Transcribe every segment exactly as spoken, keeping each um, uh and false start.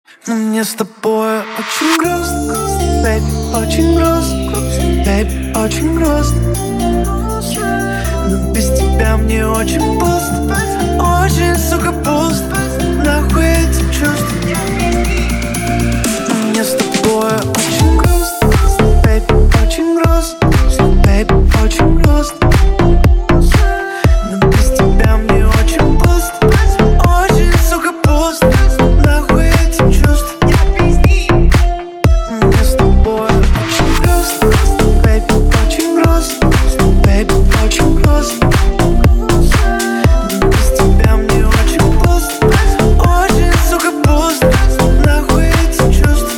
Но мне с тобой очень грустно, baby, очень грустно, baby, очень грустно. Но без тебя мне очень пусто, очень, сука, пусто. Нахуй эти чувства. Но мне с тобой очень грустно, baby, очень грустно, baby, очень грустно. Но без тебя мне очень пусто, очень, сука, пусто. Нахуй эти чувства. Мне с тобой очень грустно, baby, очень грустно, baby, очень грустно. Но без тебя мне очень пусто, очень, сука, пусто. Нахуй эти чувства.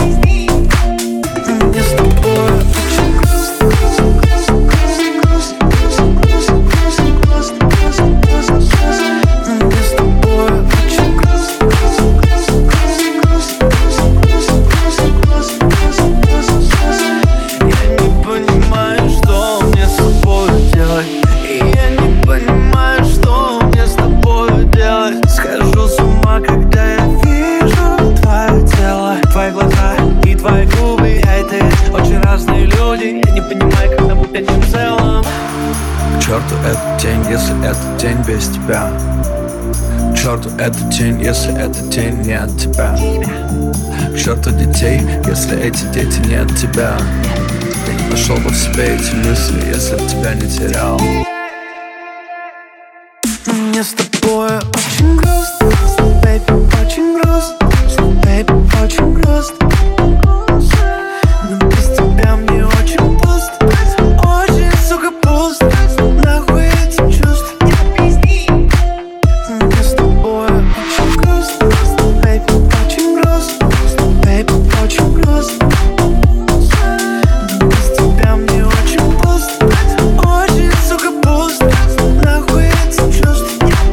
Мне с тобой очень грустно, грустно, грустно, грустно, грустно, грустно, грустно, грустно. Мне с тобой очень грустно, грустно, грустно, грустно, грустно, грустно, грустно, грустно. Я не понимаю, что мне с тобой делать. И я не понимаю, что мне с тобой делать. Схожу с ума, когда я вижу твое тело, твои глаза и твои губы. Я и ты очень разные люди. Я не понимаю, как нам быть одним целым. К черту этот день, если этот день без тебя. К черту этот день, если этот день не от тебя. К черту детей, если эти дети не от тебя. Нашел бы в себе эти мысли, если б тебя не терял. Мне с тобой очень грустно, baby, очень грустно, baby, очень грустно. Но без тебя мне очень пусто, очень, сука, пусто. Нахуй эти чувства. Мне с тобой очень грустно, baby, очень грустно, baby, очень грустно. Но без тебя мне очень пусто, очень, сука, пусто. Нахуй эти чувства.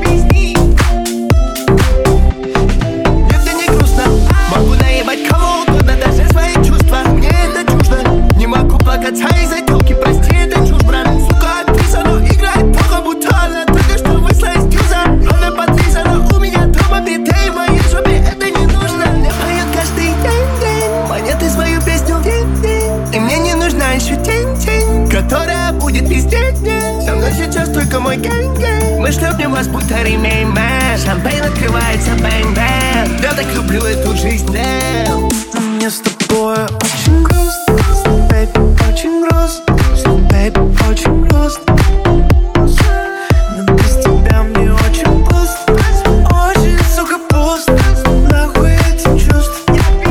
Мне это не грустно, могу наебать кого угодно, даже свои чувства. Мне это чуждо, не могу плакаться из-за тёлки, прости, это чушь, брат. Сука, актриса, но играет плохо, будто она только что вышла из дюза. Она подлизана, у меня дома биты, в моей жопе это не нужно. Мне поет каждый день, день, монеты свою песню день, день. И мне не нужна еще тень, тень, которая будет везде день. Со мной сейчас только мой гэнг-гэнг. Мы шлепнем вас, будто ремень, мэн. Шампейн открывается, бэнг-бэнг. Я так люблю эту жизнь, damn. Мне с тобой очень грустно, baby, очень грустно, baby, очень грустно. Но без тебя мне очень пусто, очень, сука, пусто. Нахуй эти чувства.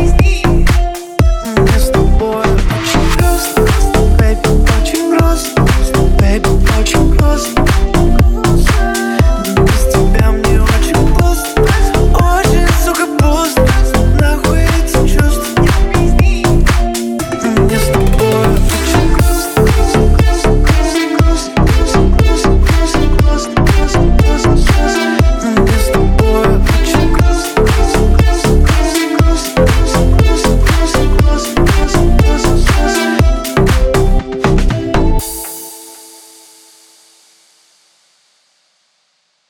Мне с тобой очень грустно, baby, очень грустно, baby, очень грустно. Но без тебя мне очень пусто, очень, сука, пусто. Нахуй эти чувства. Мне с тобой очень грустно, грустно, грустно, грустно, грустно, грустно, грустно, грустно, грустно. Мне с тобой очень грустно, грустно, грустно, грустно, грустно, грустно, грустно, грустно.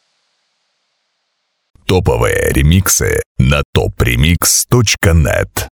Топовые ремиксы на топ ремикс точка нет.